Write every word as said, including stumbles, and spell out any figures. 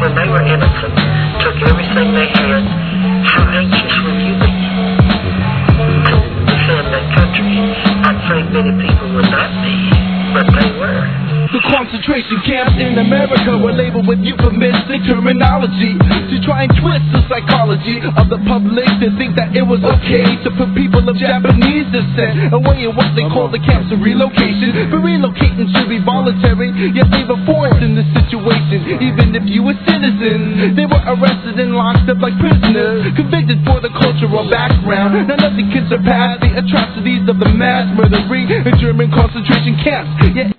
when they were innocent, took everything they had. How anxious would you be to defend that country? I'm afraid many people would not be, but they were. The concentration camps in America were labeled with euphemistic terminology to try and twist the psychology of the public to think that it was okay to put people of Japanese descent away in what they call the camps of relocation. But relocating should be voluntary, yet they were forced in this situation. Even if you were citizens, they were arrested and locked up like prisoners, convicted for the cultural background. Now nothing can surpass the atrocities of the mass murdering in German concentration camps. Yet